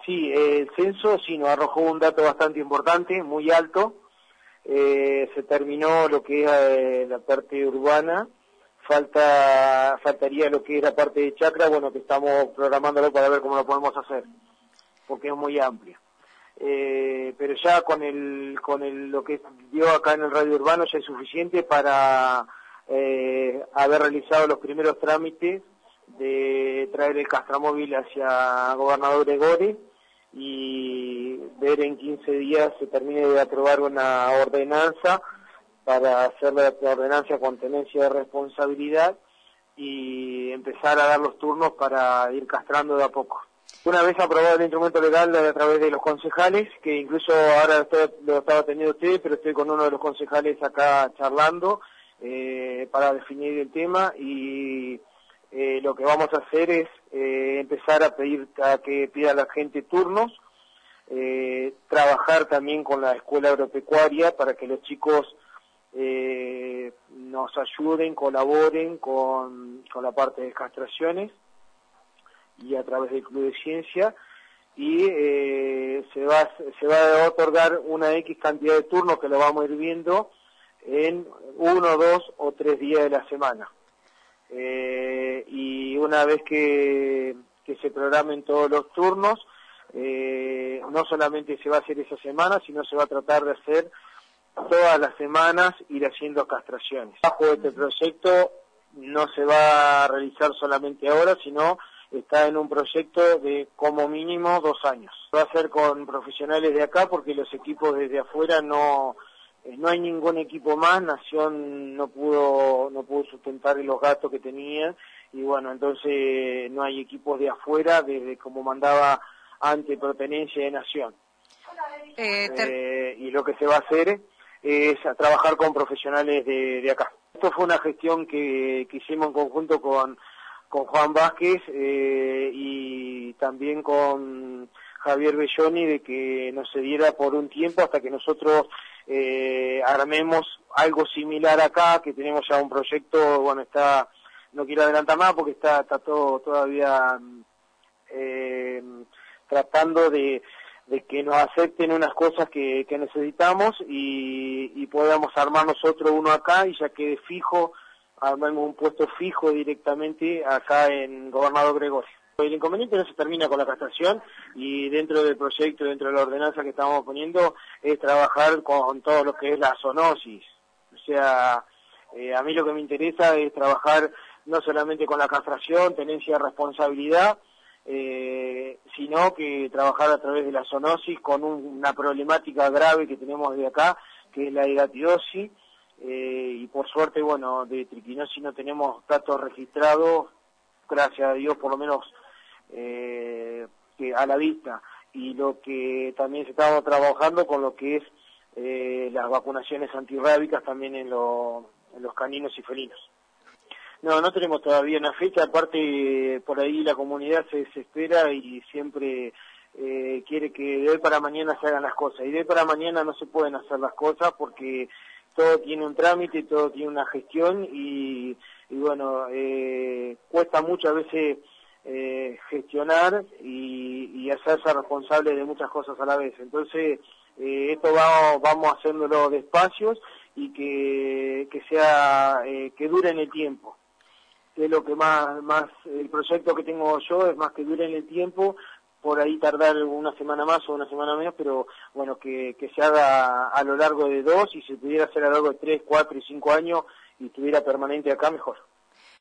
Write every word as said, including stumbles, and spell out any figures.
Sí, eh, el censo sí nos arrojó un dato bastante importante, muy alto. Eh, se terminó lo que es eh, la parte urbana, falta faltaría lo que es la parte de chacra, bueno, que estamos programándolo para ver cómo lo podemos hacer, porque es muy amplio. Eh, pero ya con el con el lo que dio acá en el radio urbano ya es suficiente para eh, haber realizado los primeros trámites de traer el castramóvil hacia Gobernador Gregori y ver en quince días se termine de aprobar una ordenanza para hacer la ordenanza con tenencia de responsabilidad y empezar a dar los turnos para ir castrando de a poco. Una vez aprobado el instrumento legal a través de los concejales, que incluso ahora estoy, lo estaba teniendo usted, pero estoy con uno de los concejales acá charlando eh, para definir el tema y eh, lo que vamos a hacer es eh, empezar a pedir a que pida la gente turnos, eh, trabajar también con la escuela agropecuaria para que los chicos eh, nos ayuden, colaboren con, con la parte de castraciones y a través del Club de Ciencia y eh, se va se va a otorgar una X cantidad de turnos que lo vamos a ir viendo en uno, dos o tres días de la semana. Eh, y una vez que, que se programen todos los turnos, eh, no solamente se va a hacer esa semana, sino se va a tratar de hacer todas las semanas, ir haciendo castraciones. Bajo este proyecto no se va a realizar solamente ahora, sino está en un proyecto de como mínimo dos años. Va a ser con profesionales de acá porque los equipos desde afuera no no hay ningún equipo más. Nación no pudo no pudo sustentar los gastos que tenía y bueno, entonces no hay equipos de afuera desde como mandaba ante pertenencia de Nación. Eh, eh, y lo que se va a hacer es a trabajar con profesionales de, de acá. Esto fue una gestión que, que hicimos en conjunto con con Juan Vázquez eh, y también con Javier Belloni, de que nos se diera por un tiempo hasta que nosotros eh, armemos algo similar acá, que tenemos ya un proyecto, bueno, está, no quiero adelantar nada porque está, está todo todavía eh, tratando de, de que nos acepten unas cosas que, que necesitamos y, y podamos armar nosotros uno acá y ya quede fijo, armamos un puesto fijo directamente acá en Gobernador Gregori. El inconveniente no se termina con la castración y dentro del proyecto, dentro de la ordenanza que estamos poniendo, es trabajar con todo lo que es la zoonosis. O sea, eh, a mí lo que me interesa es trabajar no solamente con la castración, tenencia de responsabilidad, eh, sino que trabajar a través de la zoonosis con un, una problemática grave que tenemos de acá, que es la hidatidosis. Eh, y por suerte, bueno, de triquinosis no tenemos datos registrados, gracias a Dios, por lo menos eh, que a la vista. Y lo que también se estaba trabajando con lo que es eh, las vacunaciones antirrábicas también en, lo, en los caninos y felinos. No, no tenemos todavía una fecha, aparte por ahí la comunidad se desespera y siempre eh, quiere que de hoy para mañana se hagan las cosas. Y de hoy para mañana no se pueden hacer las cosas porque todo tiene un trámite, todo tiene una gestión y, y bueno, eh, cuesta muchas veces eh, gestionar y, y hacerse responsable de muchas cosas a la vez. Entonces, eh, esto va, vamos haciéndolo despacios y que, que sea, eh, que dure en el tiempo. Que es lo que más, más, el proyecto que tengo yo es más que dure en el tiempo, por ahí tardar una semana más o una semana menos, pero bueno, que, que se haga a lo largo de dos y si pudiera hacer a lo largo de tres, cuatro y cinco años y estuviera permanente acá, mejor.